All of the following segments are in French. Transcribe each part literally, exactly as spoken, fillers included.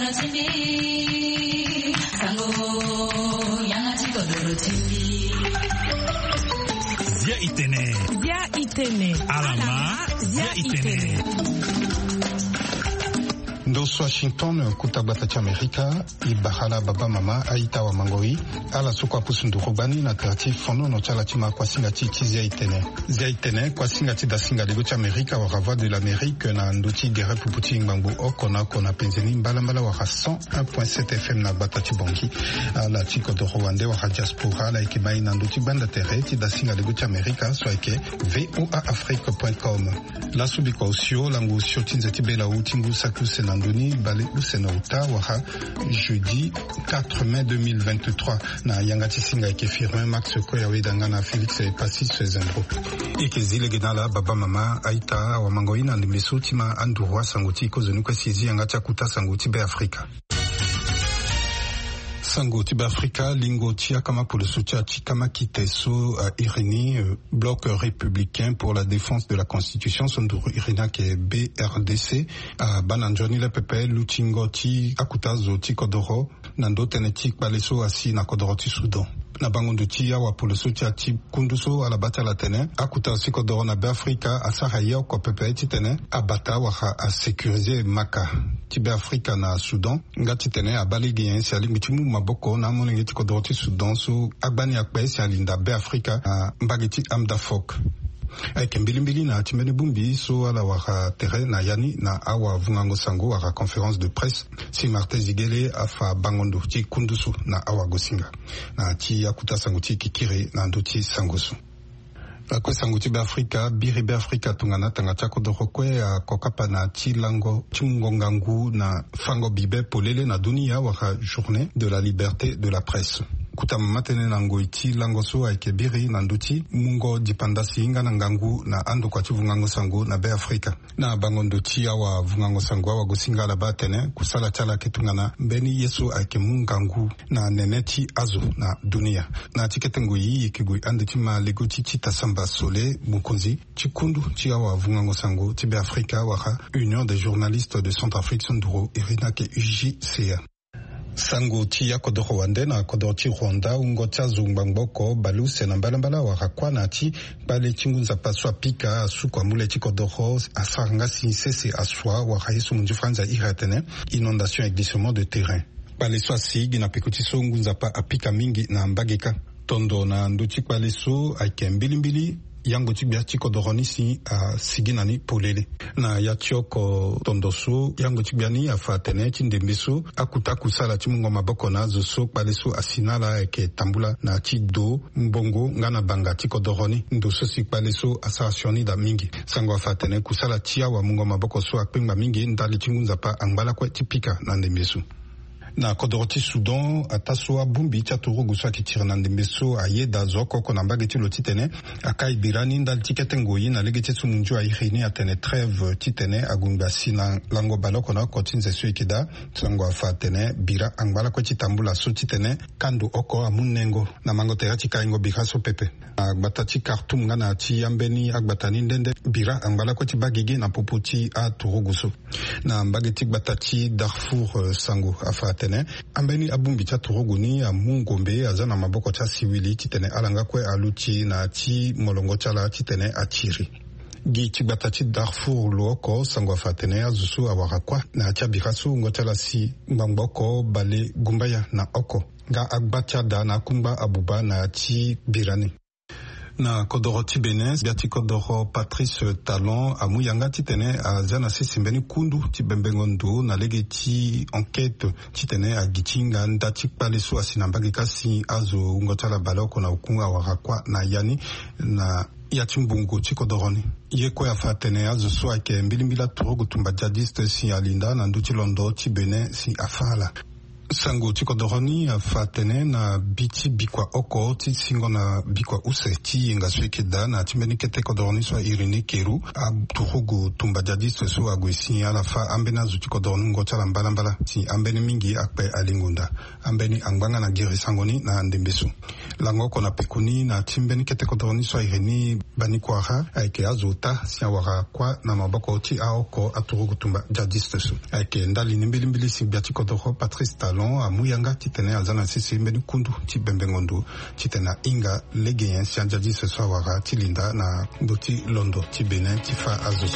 yanga chimbi sango yanga chikodoro chimbi Zia Itene Zia Itene Alama Zia Itene Ndos Washington kutabata cha Amerika ibahala baba mama aita wa mangoi ala sukwa pusundu rubani na terati fono no chala chima kwa singa chi Zia Itene Zia Itene kwa singa chi da singa lego cha Amerika wa rava de l'Amérique na nduti gere puputi ngbangu okona kona penzeni mbala mbala wa cent un point sept F M na bata chi bongi ala chiko do Rwanda wa diaspora la ikibai na nduti banda tereti da singa lego cha Amerika so ike v o a afrique point com la subiko usio langu sio tinze tibela utingu sakuse na nduni bale usenauta waha jeudi quatre mai deux mille vingt-trois na yangati singa ike firme Max Koya wedanga na Felix Passis Zembro ike zile genala baba mama aita wa mangoina ndimeso tima andurwa sanguti kozenuka sizi yangati kuta sanguti be Afrika Sango Tiba Africa, Lingo Tia Kama pour le soutien Chikama Kiteso uh, Irini, euh, bloc républicain pour la défense de la Constitution, Sonduru Irina qui est B R D C, uh, Bananjoni le P P, Lutingoti, Akutazo Tikodoro, Nando Tenetik Baleso Asi na Kodoroti Soudan. Na bangondo tia wa pour le soutien Tip Kunduso à la bata la tene, Akuta Sikodoro na Africa, à Sahaya ko P P titene, à Bata wa à sécuriser Maka. Tibe Africa na Soudan, ngati tene a baligien si alimitimu maboko na monenge tikodoroti Soudan so agbani akpe si alinda be Africa a mbageti amda fok. Aike mbilimbili na timene bumbi so ala waka tere na yani na awa vungango sango waka conférence de presse si Martin Zigele afa bangondo ti kundusu na awa gosinga na ti akuta sango ti kikire na ndoti sangosu. Akwe sanguti be Afrika, biri be Afrika tungana tanga chako dorokwe a kokapa na chilango, chimungongangu na fango bibe polele na dunia waka journée de la liberté de la presse. Kutama matene na ngoiti lango so aike biri na nduti mungo dipandasi inga na ngangu na ando kwa chivungango sangu na be Afrika. Na bango nduti awa vungango sangu awa gusinga la batene kusala chala ketungana mbeni yesu aike mungangu na neneti azo na dunia. Na tiketengu yi ikigui anditima legoti chita samba Sole Mukonzi Chikundu Chiawa Vungango Sango Tibe Africa Waka Union des journalistes de Centrafrique Sonduro Irina ke U J C A Sango Tia Kodo Rwanda na Kodo Ti Rwanda ungo tia zungbangoko balu senambalambala wakakwa na ti bale chingunza paswa pika asukwa mule chikodoho asanga sinsese aswa wakahisu munju franza iratene inondation et glissement de terrain bale swa sigi na pekutiso ngunza pa apika mingi na mbageka tondo na nduti kwaleso aike mbilimbili yango tibia tikodoroni si a siginani polele na yatioko tondoso yango tibiani afatene tindembeso akuta kusala timungo maboko na zoso kwaleso asinala eke tambula na tido mbongo ngana banga tikodoroni ndoso si kwaleso asasioni da mingi sango afatene kusala tia wa mungo maboko so akpengba mingi ndali tingunza pa angbala kwe tipika na ndembeso na Kodoroti Soudan atasoa bumbi chatoro guswa kitira na ndembeso ayeda zoko kona mbageti lotitene akai birani ndal tiketengoyi na legeti sumunju a irini atene trêve titene agumba sina lango baloko na kotinze suikida tsango afatene bira angbala ko titambula so titene kando oko amunengo na mangote ya tikaingo bikaso pepe agbatati Khartoum ngana ti yambeni agbatani ndende bira angbala ko tibagigi na popoti a turuguso na mbageti batati Darfour sango afatene ambeni abumbi cha turuguni ya mungombe azana maboko cha siwili titene alanga kwe aluti na ti molongo chala titene achiri gi chibatati Darfour loko sangwa fatene azusu awarakwa na chabirasu ngotala si mbamboko bale gumbaya na oko ga agbachada na kumba abuba na ti birani na Kodoro Tibene, biati Kodoro Patrice Talon, amu yanga titene a zana sisimbeni kundu tibembengondo na lege ti enquête titene a gichinga ndati paleso asinambagi kasi azo ungotala baloko na ukunga warakwa na yani na yachimbungu chikodoroni yeko ya fatene azo soa ke mbilimbila turogu tumba jadiste si alinda na nduchi londo Tibene si afala sango tikodoroni fatene na biti bikwa oko ti singo na bikwa use ti inga swekeda na timbeni kete kodoroni so Irini Keru a tuhugu tumba jadi so agwesi ala fa ambena zuti kodoroni ngocha la mbala mbala ti ambeni mingi akpe alingunda ambeni angbanga na giri sangoni na ndembesu lango kona pekuni na timbeni kete kodoroni so Irini bani kwara aike azota si awara kwa na maboko ti aoko atuhugu tumba jadi so aike ndali nimbili mbili si biati kodoro Patrice Talon a muyanga titene azana sisi mbeni kundu ti bembengondo titena inga legeyen si anjadi se swawara tilinda na ndoti londo ti Benin ti fa azozo.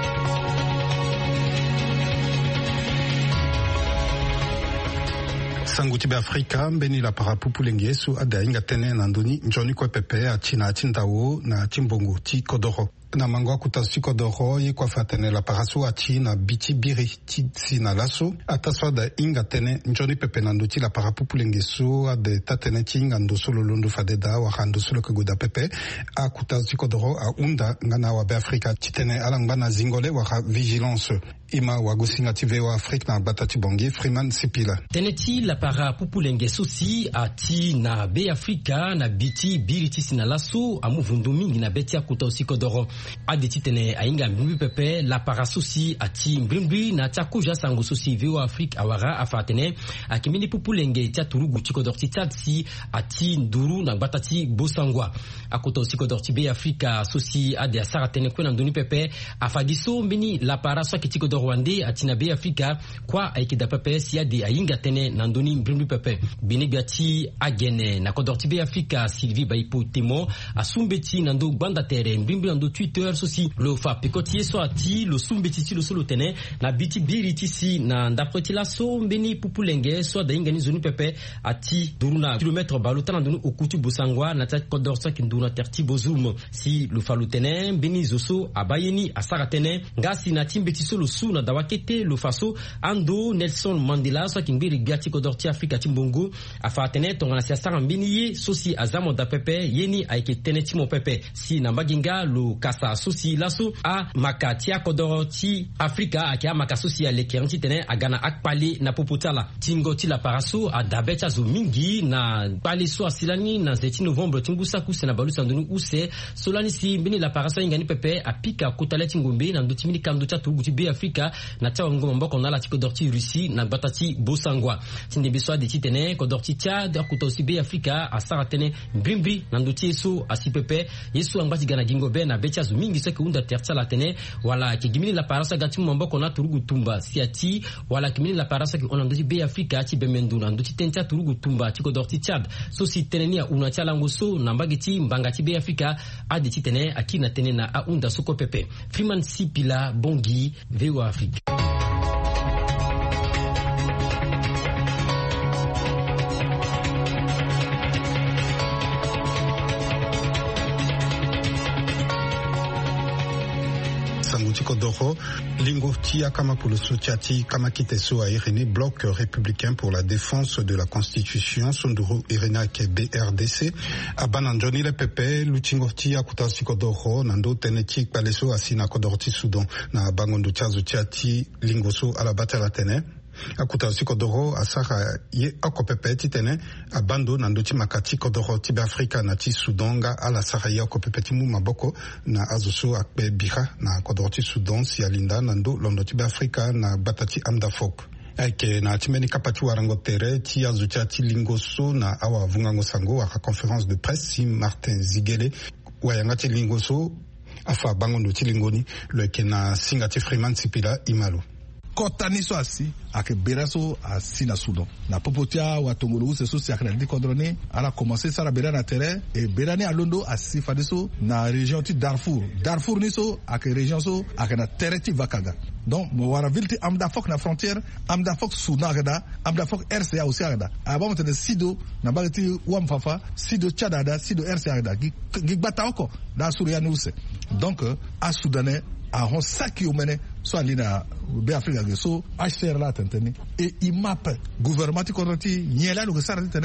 Sangu tibe Afrika mbeni la parapupu lengesu ada inga tene na ndoni njoni kwa pepe a china chindawo na chimbongo ti kodoro. Na mangwa kutasi kodoro ye kwa fatene la parasu achi na biti biri ti sina laso ataswa da inga tene njoni pepe na ndoti la parapupu lengesu ade tatene ti inga ndoso lolondo fadeda wa handoso lokegoda pepe a kutasi kodoro a unda ngana wa be Afrika titene alangba na zingole wa vigilance ima wagusinga tive wa Afrika na batati bongi Freeman Sipila teneti la parapupu lengesu si ati na be Afrika na biti biri ti sina laso amuvundu mingi na beti akutasi kodoro adeti tene ainga mbimbi pepe la parasusi ati mbimbi na takuja sango susi viwa Afrika awara afatene akimini pupulenge tia turugu chiko dorti tadsi ati nduru na batati bosangwa akoto siko dorti be Afrika susi ade asara tene kwena nduni pepe afadiso mbini la paraso kitiko dorwande ati na be Afrika kwa aikida pepe si ade ainga tene na nduni mbimbi pepe bini biati agene na kodorti be Afrika Sylvie Baipo Temo asumbeti na ndo banda tere mbimbi na ndo Twitter sosi lo fa pekotie so ati lo sumbeti lo solo tene na biti biriti si na ndaproti la so mbeni pupulenge so da ingani zoni pepe ati duruna kilometre baluta na dunu okutu bosangwa na tat kodorsa kinduna terti bozum si lo fa lutene mbeni zoso abayeni asara tene ngasi na timbeti so lo su na dawakete lo faso ando Nelson Mandela so kimbiri gati kodorti Afrika timbongo afa tene tonga na siasara mbeni ye sosi azamo da pepe yeni aike tene timo pepe si na maginga lo kasa sosi laso a makatia kodoroti Afrika akia makasosi alekeranti tene agana akpali na popotala tingoti la paraso a dabecha zo mingi na pali so asilani na zeti novembre tingusa kuse na balusa ndunu use solani si mbini la paraso ingani pepe apika kotale tingombe na ndoti mini kando cha tuguti be Afrika na cha ngoma mboko na la tikodorti Russi na batati bosangwa tinde biswa de titene kodorti tia de kutosi be Afrika asara tene mbimbi na ndoti so asipepe yesu ambati gana gingo be na becha zo mingi seke unda tertsa la tene wala kigimini la parasa gati mboko na turugu tumba siati wala kimini la parasa ki onandoji be Afrika ti bemendu na ndoti tenta turugu tumba ti kodorti Chad so si tenenia una chala ngoso na mbagiti mbangati be Afrika adi ti tene akina tene na aunda soko pepe Freeman Sipila Bongi V O A Afrique. Kodoro, Lingo Tia kama pour le soutien kama kiteso a Irini, bloc républicain pour la défense de la Constitution, Sonduru Irina ke B R D C, Abananjoni le Pepe, Luchingo Tia Kutasi Kodoro, Nando Teneti Paleso Asina Kodorti Soudan, na Bangondo Tiazo Tiati, Lingoso à la Batala Tene. Akuta si kodoro asara ye akopepe titene abando na ndoti makati kodoro tibe Afrika na ti Sudanga ala sara ye akopepe timu maboko na azusu akbe bira na kodoro ti Sudan si alinda nando londo tibe Afrika na batati amdafok eke na timeni kapati warango tere ti azucha ti lingoso na awa vungango sango aka conférence de presse si Martin Zigele wayanga ti lingoso afa bangondo ti lingoni leke na singati Freeman Sipila Imalo kotani so asi ake beraso asi na Sudan na popotia wa tongolo se so si akana di kodroni ala commencer sara bera na terrain e berani alondo asi fadiso na région ti Darfour Darfour ni so ake région so akana terrain ti Vakaga donc mo wara vilti amda fok na frontière amda fok Sudan gada amda fok R C A aussi gada abamo te sido na bagati wamfafa sido chadada sido R C A gada gi bata oko da Suria nuse donc a Soudanais a hon saki omene so alina be Afrika so H C R la tenteni e imap gouvernement ti kodoti nyela no sara tene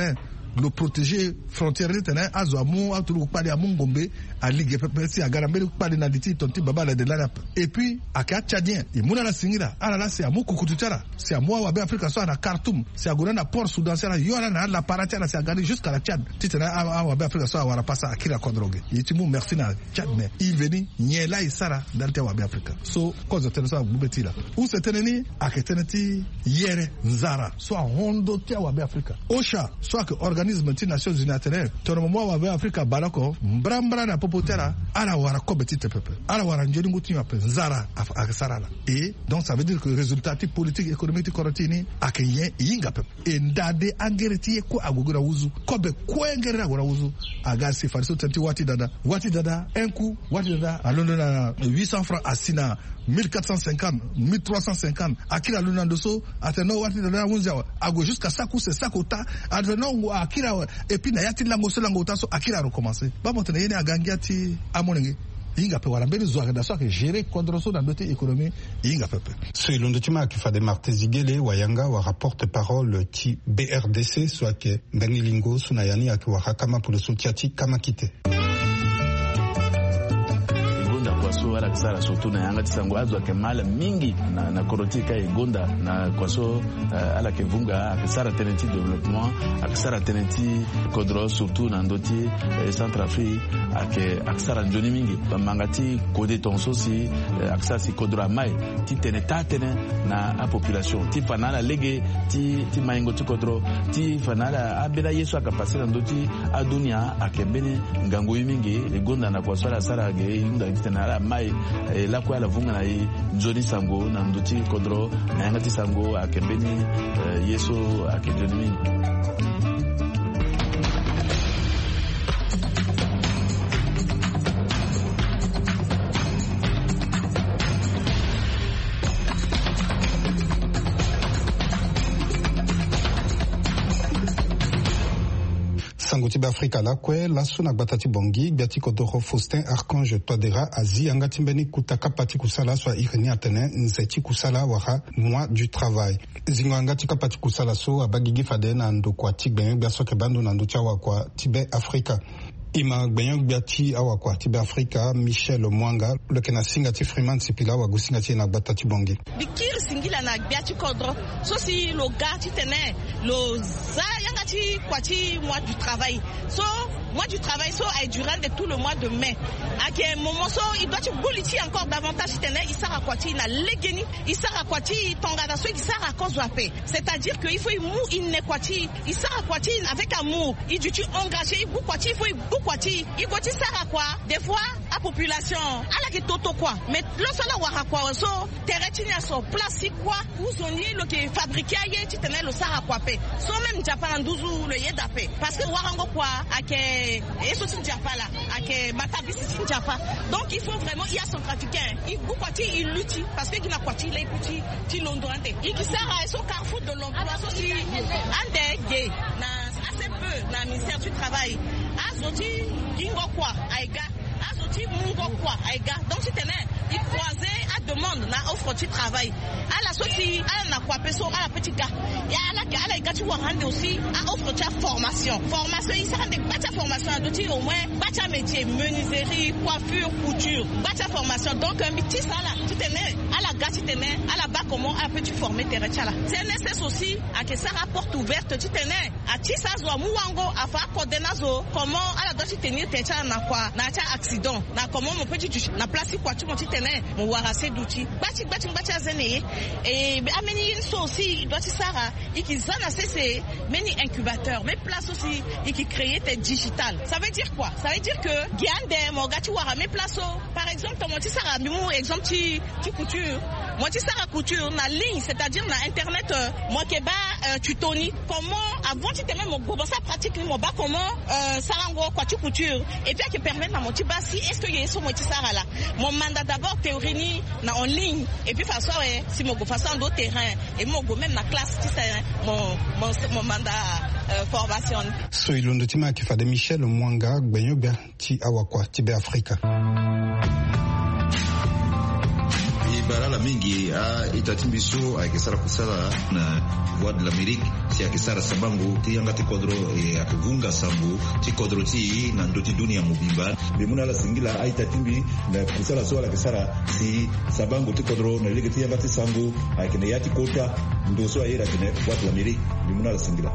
le protéger frontière tena azo amu atulu pali amu ngombe a ligue pepe si agarambe pali na diti tonti baba la de la et puis aka tchadien et muna la singira ala la c'est amu kukutuchara c'est amu wa be Afrique so na Khartoum c'est agona na port Soudan c'est yona na la paratia c'est agari jusqu'à la Tchad titena wa be Afrique so wa passa akira kodroge yitimu merci na Tchad mais il veni nyela isara dans te wa be Afrique so cause tena so bubetila ou c'est teneni aketeneti yere nzara so hondo te wa be Afrique osha soit que organisme des Nations Unies atene tono mo wa be Afrique barako mbrambra na popotera ala wara ko betite pepe ala wara njeni nguti ya nzara akasara et donc ça veut dire que résultat politique économique korotini akenye yinga pepe et ndade angereti ko agogora wuzu ko be ko engera agora wuzu agasi fariso tenti wati dada wati dada un coup wati dada alondo na huit cents francs asina mille quatre cent cinquante mille trois cent cinquante akira luna ndoso ateno wati dada wunza ago jusqu'à ça coup c'est ça kota ateno akira et puis na yati lango so lango taso akira recommencer ba montene yene agangiati amonenge inga pe wala mbele zo agenda so que gérer condroso dans notre économie inga pepe so ilondo tima akifade Martezigele wayanga wa rapporte parole ti B R D C soit que Bengilingo sunayani akiwa kama pour le soutien kama kite kwaso ala kisara surtout na yanga tisango azwa kemala mingi na na korotika egonda na kwaso uh, ala kevunga akisara tenenti développement akisara tenenti kodro surtout na ndoti eh, Centrafrique ake akisara njoni mingi mangati kode tonso si eh, akisara si kodro mai ti teneta tene na a population ti fanala lege ti ti maingo ti kodro ti fanala abela yesu akapasi na ndoti adunia akembene ngango mingi egonda na kwaso ala sara ge inda tena mai la kwa la vunga na njoni sango na nduti kodro na yangati sango akembeni yeso akejoni Sangoti Afrika la kwe la suna batati bongi biati kodoro Faustin Archange Twadera azi angatimbeni kutaka pati kusala swa ireni atene nzeti kusala wara mois du travail zingo angati kapati kusala so abagigi fade na ndo kwa tigbe biaso ke bando na ndo chawa kwa Tibe Afrika ima gbenyo biati awa kwa Tibe Afrika Michel Mwanga le kena singati Freeman Sipila wa gusingati na batati bongi bikir singila na biati kodro so si lo gati tene lo za yangati kwati mois du travail so mois du travail so est durant de tout le mois de mai à quel moment so il doit tu boliti encore davantage tene il sera kwati na legeni il sera kwati tongada so il sera cause de paix c'est-à-dire que il faut mou il ne kwati il sera kwati avec amour il dit tu engagé il bou kwati il faut bou kwati il kwati sera quoi des fois la population ala ke toto quoi mais le sala wara quoi so teretinia so place quoi où sont le qui fabriqué aye tu tene le sara quoi paix so même Japan douze le yeda paix parce que warango quoi à que et ce c'est pas là à que matabi c'est pas donc il faut vraiment il y a son trafiquant il bouquati il lutte parce que il a quoi il est petit il londonante il qui sert à son carrefour de l'emploi aussi ande gay na assez peu na ministère du travail azoti kingo quoi aiga azoti mungo quoi aiga donc c'est tenait il croisait à demande na offre du travail à la sortie à na quoi peso à la petit gars et à la à la gars tu vois rendre aussi à offre de formation formation il sera des bâta formation d'outils au moins bâta métier menuiserie coiffure couture bâta formation donc un petit ça là tu tenais à la gars tu tenais à la bas comment à peux tu former tes rechala c'est nécessaire aussi à que ça rapporte ouverte tu tenais à ti ça zo muwango à faire coordinazo comment à la doit tu tenir tes na quoi na ta accident na comment mon petit na place quoi tu mon tu tenais mon warase d'outils bâti bâti bâti azene et ameni so aussi doit tu sara et qui zana c'est many incubateurs mais place aussi et qui créer tes digital ça veut dire quoi ça veut dire que giande mo gati wara mes place par exemple mon tu sara mon exemple tu tu couture moi tu sara couture na ligne c'est-à-dire na internet moi ke ba tutoni comment avant tu te même mon ça pratique mon ba comment sarango quoi tu couture et puis qui permet na mon tu ba si est-ce que y so mo tu sara là mon mandat d'abord théorie ni na en ligne et puis façon si mon go façon d'autres terrain et mon go même na classe tu sais mon mon mon mandat euh, formation so ilondo tima ki fade Michel Mwanga gbenyo bia ti awakwa Tibe Afrika ibara mala mingi a itatimbiso akisara kusala na voix de l'Amérique si akisara sabangu ti yanga ti kodro e akuvunga sambu ti kodro ti na ndoti dunia mubimba bemuna la singila a itatimbi na kusala so akisara si sabangu ti kodro na lege ti yanga ti sangu akine yati kota ndoso ayera kine voix de l'Amérique bemuna la singila.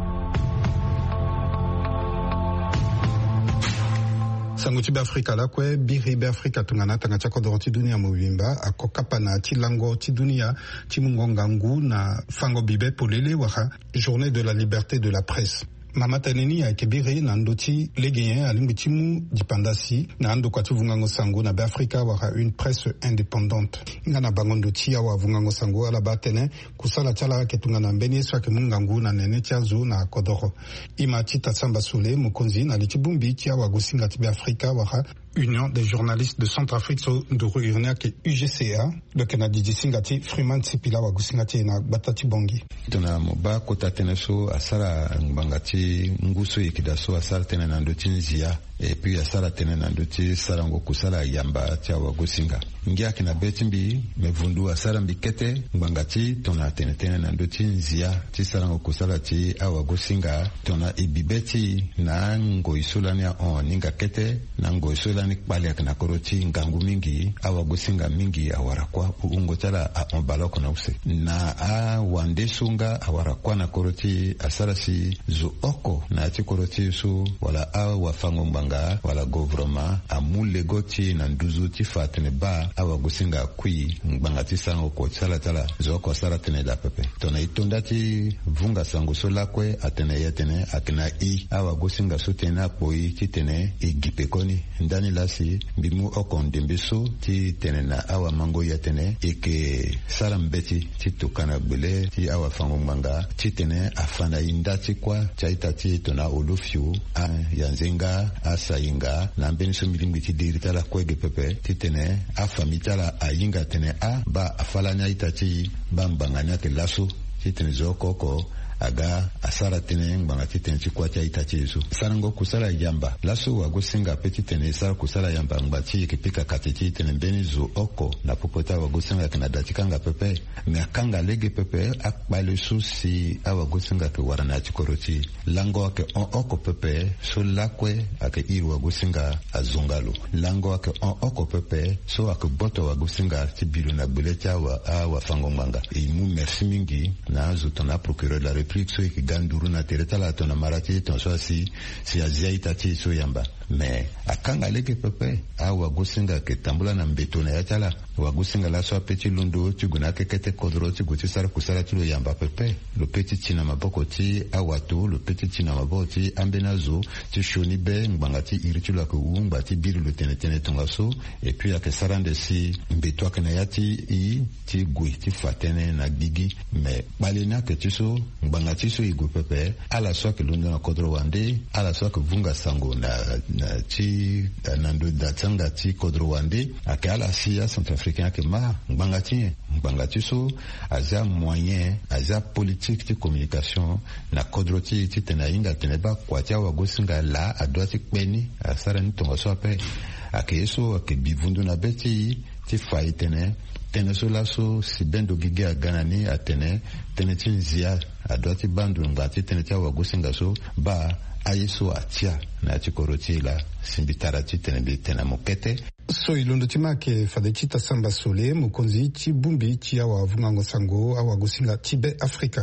Sango tibe Afrika la kwe biri be Afrika tungana tanga chako doro ti dunia mubimba akokapa na ti lango ti dunia ti mungongangu na fango bibe polele waka journée de la liberté de la presse. Mama taneni ya kebiri na ndoti legeyen alimbitimu dipandasi na ando kwa vungango sango na be Afrika waka une presse indépendante. Nga na bango ndoti ya wa vungango sango ala batene kusala chala ketunga na mbeni swa ke mungangu na nene tiazu na kodoro. Ima tita samba sule mukonzi na litibumbi tia wa gusinga tibe Afrika waka Union des journalistes de Centrafrique so ndoro irnia ke U G C A le Canadi disingati Freeman Sipila wa gusinga na batati bongi. Tuna moba kota teneso asara ngangati nguso ikidaso asara tena na ndoti nzia et puis asara tena na ndoti sarango kusala yamba tia wa gusinga. Ngia kina betimbi mevundu asara mbikete ngangati tona tena tena na ndoti nzia ti sarango kusala ti awa gusinga tona ibibeti na ngo isolania on ninga kete na ngo isolani kpali akina koroti ngangu mingi awa gusinga mingi awarakwa ungo tala a onbaloko na use na a wande sunga awarakwa na koroti asara si zo oko na ti koroti su wala a wafango mbanga wala govroma amule goti na nduzu ti fatene ba awa gusinga kui mbanga ti sango ko tala tala zo oko sara tene da pepe tona itonda ti vunga sango so lakwe atene yetene akina i awa gusinga so tena poi ti tene igipekoni ndani lasi bimu oko ndembeso ti tene na awa mango yetene eke sara mbeti ti tukana gbele ti awa fango mbanga ti tene afana inda ti kwa chaita ti tona olofio a yanzenga a sayinga na mbeni so milimbi ti dirita la kwege pepe ti tene a famita la ayinga tene a ba afalanya ita ti ba mbanganya ke laso ti tene zo koko aga asara tene mbanga ti tene ti kwa ita ti yesu sarango kusala yamba laso wa gusinga peti tene sara kusala yamba ngati kipika katiti tene mbeni zo oko na popota wa gusinga kana datikanga pepe me akanga lege pepe akbale susi awa gusinga ke warana ti koroti lango ke on oko pepe so lakwe ake iru wa gusinga azungalo lango ke on oko pepe so ake boto wa gusinga ti bilu na buleta wa awa fango mbanga e mu merci mingi na zo tona procureur la so ki ganduru na tereta la tona marati ton so si si aziaita ti so yamba me akanga leke pepe a wagusinga ke tambula na mbeto na yatala wagusinga la so apeti lundo ti guna kekete kodro ti guti sara kusara ti lo yamba pepe lo peti tina maboko ti awato lo peti tina maboko ti ambenazo ti shoni be ngbanga ti iritu la ko umba ti biru lo tene tene tonga so et puis ake sarande si mbeto akena yati i ti gui ti fatene na gigi me balena ke ti so ngbanga ti so igu pepe ala so ke lundo na kodro wande ala so ke vunga sango na na ti nando da tanga ti kodro wande ake ala siya Centrafricain ke ma ngbanga ti ngbanga ti so aza moyen aza politique ti communication na kodro ti ti tena inga tene ba kwa ti awa gosinga la adwa ti kpeni asara ni tonga so ape ake so ake bivundu na beti ti fai tene tene so la so si bendo gige a gana ni a tene tene ti nzia adwa ti bandu nga ti tene ti awa gosinga so ba aye so atia na ti koroti la simbitara ti tene bi tene mokete so ilondo ti ma ke fade ti tasamba sole mokonzi ti bumbi ti awa vungango sango awa gosinga ti be Afrika.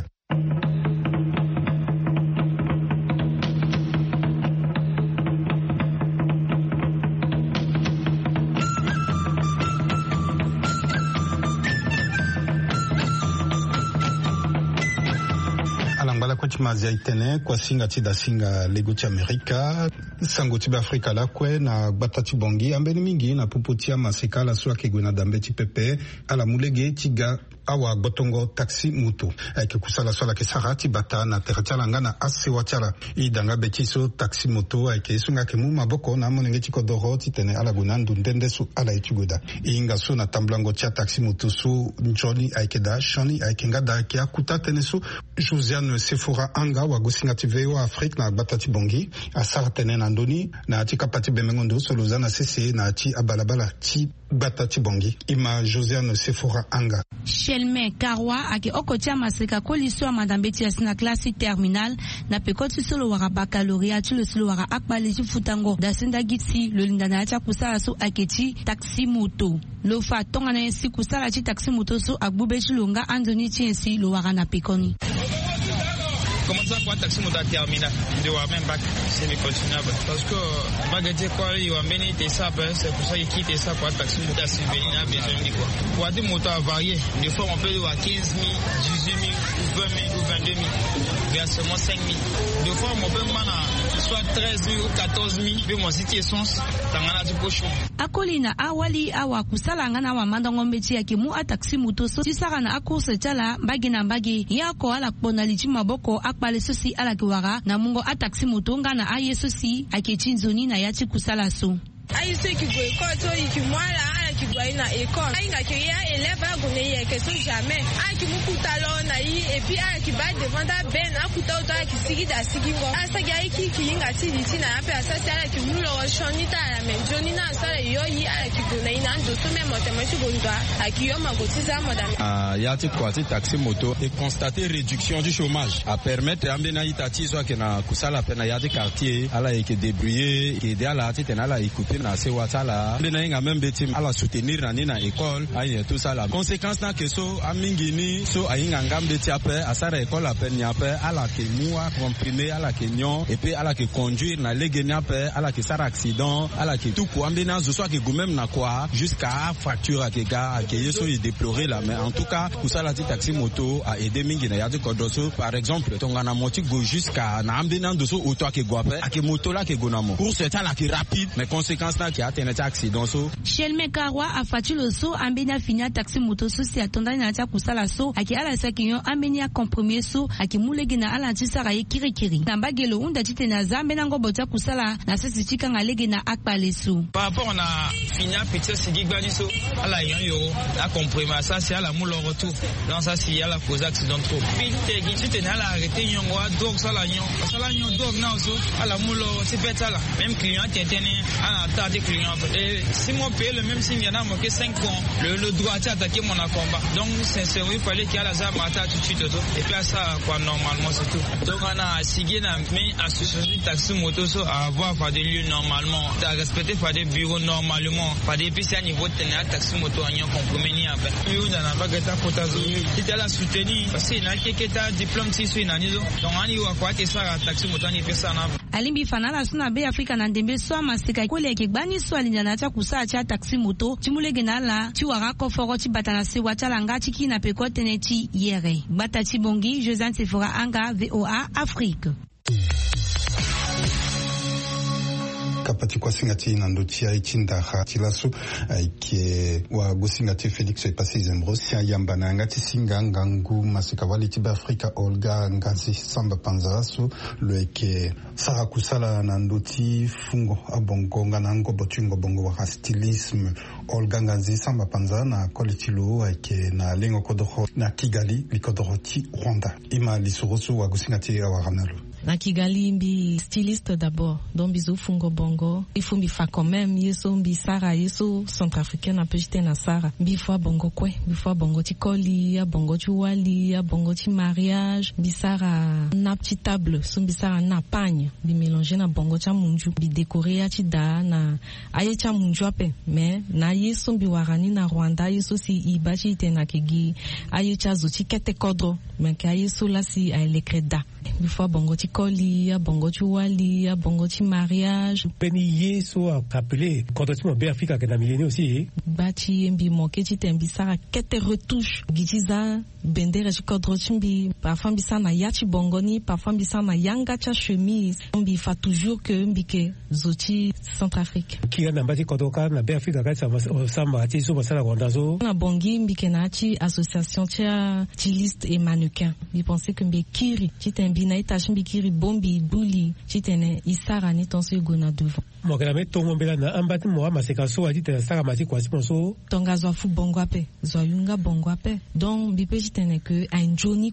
Kwa chimazia itene kwa singa ti da singa lego ti Amerika sango ti be Afrika la kwe na bata ti bongi ambeni mingi na popo ti amaseka la so ake gue na dambe ti pepe ala mulege ti ga awa gbotongo taxi moto ayeke kusala so ala yeke sara ti bata na tere ti ala nga na asewa ti ala i danga be ti so taxi moto ayeke so nga yeke mu maboko na amonenge ti kodro ti tene ala gue na ndundende so ala ye ti gue da e hinga so na tambulango ti ataxi moto so nzoni ayeke da shoni ayeke nga da ayeke akuta tënë so Josiane Sefora anga wagosinga ti V O Afrique na gbata ti bongi asara tënë na ndöni na ti kapa ti bemengo ndo so lo za na sese na ti abalabala ti Bata Chibongi ima Josiane Sephora Anga. Shelme Karwa ake okotia maseka koliswa madambeti ya sina klasi terminal na pekoti solo wara baccalauréat tu le solo wara akbali futango da senda gitsi le lindana acha kusala so aketi taxi moto lo fa tonga na si kusala chi taxi moto so agbube chilonga andoni chi ensi lo wara na pekoni. Comment ça quoi taxi moto terminal de wa même bac c'est continuable parce que bagage quoi il va mener des ça c'est pour ça qu'il quitte ça quoi taxi moto terminal besoin de quoi pour des motos à varier des fois on peut avoir quinze mille dix-huit mille ou vingt mille ou vingt-deux mille versement cinq mille des fois on peut mana soit treize mille ou quatorze mille puis mon site essence tangana du pochon akolina awali awa kusala ngana wa manda ngombe ti yake mu a taxi moto so tisaka na akurse tala mbagi na mbagi yako ala kpona lichi maboko akpale sosi ala kiwara na mungo a taxi moto ngana aye sosi akechinzoni na yati kusala so ayi se ki boy ko to ki mwala ala ki boy na école ayi nga ki ya élève agone ye que so jamais a ki mu kutalo na yi et puis a ki ba devant da ben a kuta to ki sigi da sigi ngo asa ga ki ki nga ti ti na pe asa ala ki mu lo shoni ta la men joni na sa yo yi ala ki go na ina ndo so même mathématique gonda a ki yo ma go ti za madame ah ya ti kwa ti taxi moto et constater réduction du chômage à permettre ambena itati so ke na kusala pe na ya ti quartier ala e ke débrouiller ke de ala ti tenala ikupe na se watala mbena inga même betim ala soutenir na nina école ayi tout ça la conséquence na que so amingini so ayinga ngambe ti ape asara école ape ni ape ala ke muwa comprimer ala ke nyon et puis ala ke conduire na legeni ape ala ke sara accident ala ke tout quoi mbena zo so ke go même na quoi jusqu'à fracture ke ga ke yeso il déplorer là mais en tout cas kusala ti taxi moto a aider mingi na yadi kodoso par exemple tongana moti go jusqu'à na mbena ndoso auto ke go ape ake moto la ke go na mo course ta la ke rapide mais conséquence na ki a tena accident so Shelme Karwa afati lo so ambenia finia taxi moto so si atondani na tia kusala so aki ala sakinyo ambenia compromis so aki mulege na ala tisara ye kirikiri na bagelo unda tite na zambe na ngo botia kusala na sisi tika ngalege na akpale so par rapport na finia pizza sigigbani so ala yon yo la compromis ça c'est ala mulo retour dans ça si ala cause accident trop puis te tite na ala arrêter nyongo dog sala nyon sala nyon dog na so ala mulo c'est bête là même client tentene ala ta des clients et si moi paye le même signe, il y en a manqué cinq ans, le, le droit à attaquer mon combat. Donc, sincèrement, il fallait qu'il y ait la zame à tout de suite. Et puis, ça, quoi, normalement, c'est tout. Donc, on a signé la association de taxi moto à avoir par des lieux normalement, à respecter par des bureaux normalement, par des pistes à niveau de tenir taxi moto à yon compromis ni après. Oui, on a pas gâté à Potazo. Il était là soutenu, parce qu'il y a quelqu'un qui a un diplôme si sur une année. Donc, on y va quoi, qu'il soit à taxi moto, on y fait ça. Alimbi Fanala, Suna Bay Africa, Nandembe, Soama, Seka, Kolek, Bani, Soalina, Kusa, taxi moto, Timulege Nala, Tiwara, Koforo, Tibatana, Sewata, Langa, Tiki, Napeko, Teneti, Yere. Batati Bongi, Josiane Sephora Anga, V O A, Afrique. Kapati kwa singati na ndotia ichinda ha tilasu ke wa gosingati Felix epasi zembro sia yamba na ngati singa ngangu masika wali tiba Afrika Olga ngazi samba panzarasu lweke sara kusala na ndoti fungo abongo nganango botungo bongo wa stylisme Olga ngazi samba panza na kolitilo ke na lengo kodoro na Kigali likodoro ti Rwanda ima lisurusu wa gosingati wa ramnalo na Kigali mbi styliste d'abord donc bizo fungo bongo il faut mbi fa quand même yeso mbi sara yeso centrafricain na pejite na sara mbi fois bongo kwe mbi fois bongo ti koli ya bongo ti wali ya bongo ti mariage mbi sara na petite table so mbi sara na pagne mbi mélanger na bongo cha munju mbi décorer ya ti da na aye cha munju ape mais na yeso mbi warani na Rwanda yeso si ibachi te na kegi aye cha zo ti kete kodro mais ka yeso la si ay le kreda mbi fois bongo ti koli ya bongo ti wali ya bongo ti mariage peni yeso a appelé contratement bien Africa que na millénaire aussi bati mbi moke ti tembi sara kete retouche gitiza bendera ti kodro ti mbi parfois mbi sa na ya ti bongo ni parfois mbi sa na yanga ti chemise mbi fa toujours que mbi ke zo ti Centrafrique ki na mbati kodro ka na bien Africa ka samba ti so basala Rwanda zo na bongi mbi ke na ti association ti styliste et mannequin mbi pensais que mbi kiri ti tembi na ita mbi kiri bombi buli chitene isara ni tonso igona devant mo kana meto ngombela na ambati mo amaseka so adi tena saka mati kwa siponso tonga zo fu bongo ape zo yunga bongo ape donc bi pe chitene que un joni quoi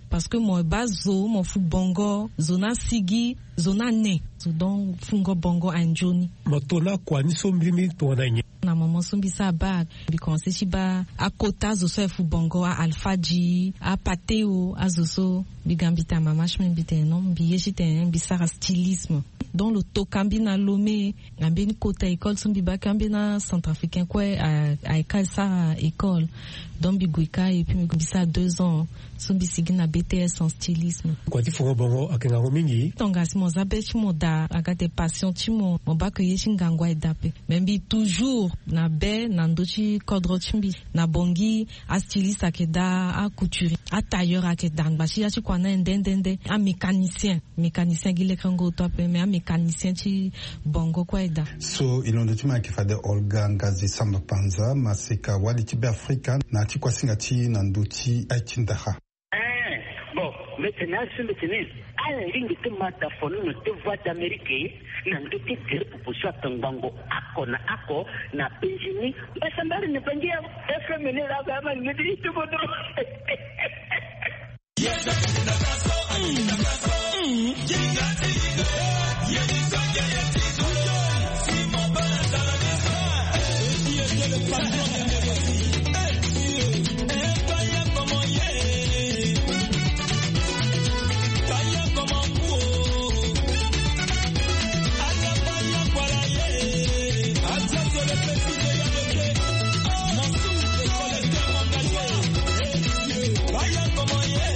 parce que mon bazo mon fu bongo zona sigi zona ne so don fungo bongo anjoni motona kwani sombrimi tonanye na mama sombi sa ba bikonse chiba akota zo so fu bongo a alfaji a pateo azoso bigambita mama chmen biteno biye chiten bisara stylisme dans le tokambi na lomé ngambeni kota école sombi ba kambi na centrafricain quoi à à école ça école donc biguika et puis bisa deux ans sombi sigi na B T S en stylisme quoi ti fongo bongo akenga mingi tonga si mon zabechi mo da aga des patients ti mo mo ba ke yeshi ngangwa edape membi toujours na be na ndochi kodro chimbi na bongi a styliste akeda a couturier a tailleur akeda ngbashi ya chi kwana ndendende a mécanicien mécanicien gile kango to pe mais a mécanicien ti bongo kwa eda so ilondo tima ki fade Olga Ngazi Samba Panza masika wali ti be Afrika na ti kwa singa ti na ndochi a tindaha eh bon maintenant ce maintenant ala lingi te mata fono no te voix d'Amérique na ndoki te pour ça tangango ako na ako na penjini basambari ne pangia F M ne la ba man ngidi to bodo yes na kaso na kaso jingati yeni songe yeti songe si mo bana dala nesa yeti le patron de negoci eh vaya como ye vaya como pu ala vaya para ye acha se le pesi de ya de no su de colete mongaye vaya como ye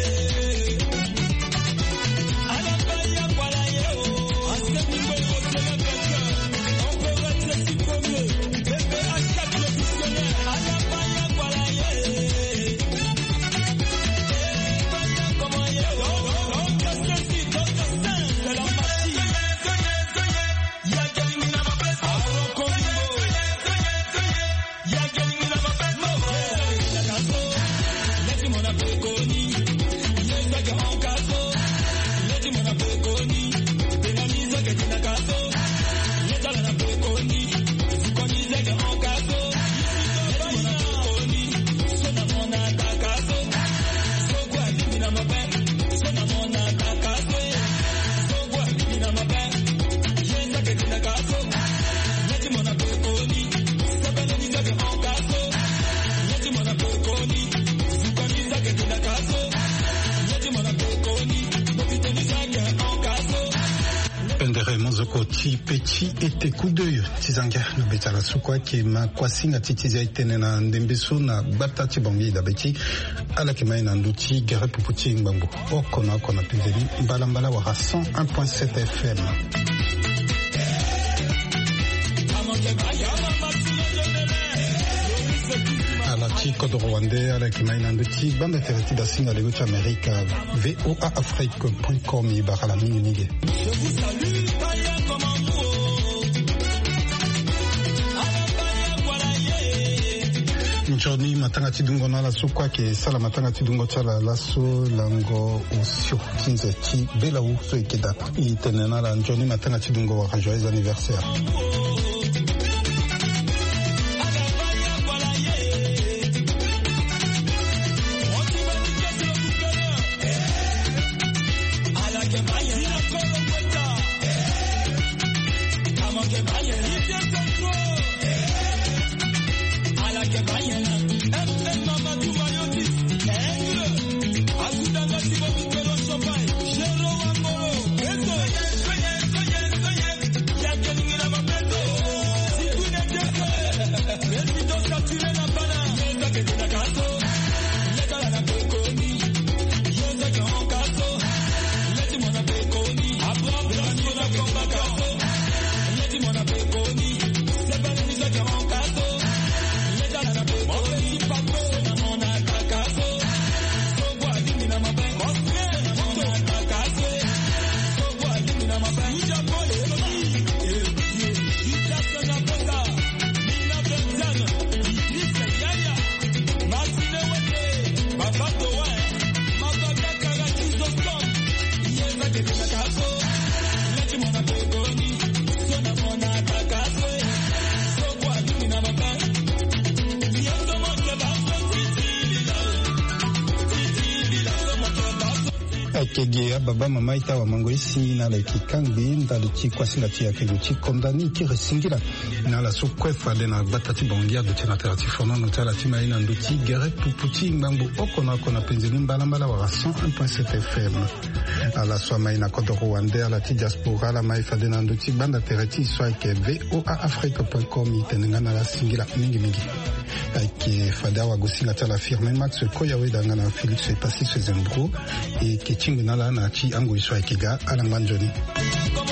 ala vaya para ye hasta mi huevo se le pesa on peut rester si comme bébé à chaque dictionnaire ala vaya para ye vaya como ye don't just see don't just stand de la partie ya getting me na my best afro congo ya getting me na my best mo la caso leti mona pekoni yesa ke on caso leti mona pekoni de la mise que tu na caso leta la pekoni sikoni ze ke on caso leti mona pekoni sona mona ta caso so kwa getting me na my best sona mona ta caso so kwa getting me na my best yesa ke tu na caso leti mona pekoni sepele mise ke on caso leti mona pekoni sikoni ze ke tu na caso leti mona pekoni bopiteni ze ke on caso pendere mozoko ti peti ete coup d'œil tizanga no betala sukwa ke ma kwasinga titiza itene na ndembeso na bata ti bongi da beti ala ke mai na nduti gare puputi ngbango okona kona pindeli mbala mbala wa cent un point sept F M ala ti kodo rwandais ala ke mai na nduti banda fereti da singa lego ti Amerika V O A Afrique point com ibakala mingi mingi je vous salue vaya como pu ala vaya para ye njoni matanga tidungo na la sukwa ke sala matanga tidungo chala laso lango usio kinze ti bela u so ikeda itenena la njoni matanga tidungo wa joyeux anniversaire Yeah, getting it on my bed. akege baba mama ita wa mango isingi na la kikambi ndalo ti kwasinga ti akego ti kondani ki resingira na la so kwefa de na batati bongia de tina terati fono no tala ti maina ndo ti gere puputi ngambo okona kona penzeli mbala mbala wa cent un virgule sept F M ala so maina kodoro wande ala ti diaspora la mai fade na ndo ti banda terati so ke voa afrique point com itenenga na la singira mingi mingi ke fada wa gosinga tala firme max koya we danga na Felix e passi se zembro e ke chingu na la na chi ango iso akiga ala manjoni.